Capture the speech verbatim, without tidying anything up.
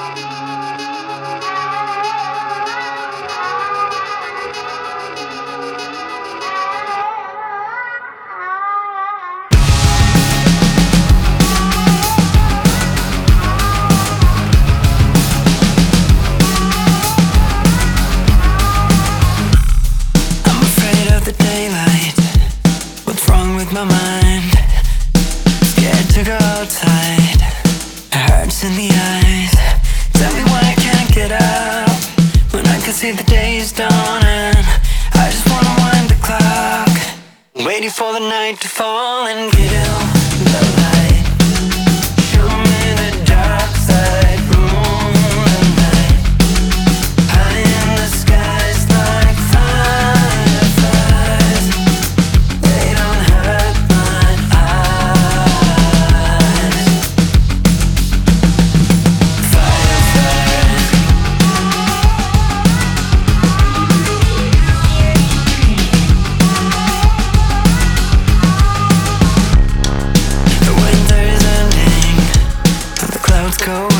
My mind, scared to go outside. It hurts in the eyes. Tell me why I can't get up when I can see the day's dawning. I just wanna wind the clock, waiting for the night to fall and kill the light. Show me the dark side, moonlight. High in the skies like fireflies. They don't hurt my eyes. Fireflies. The winter is ending and the clouds go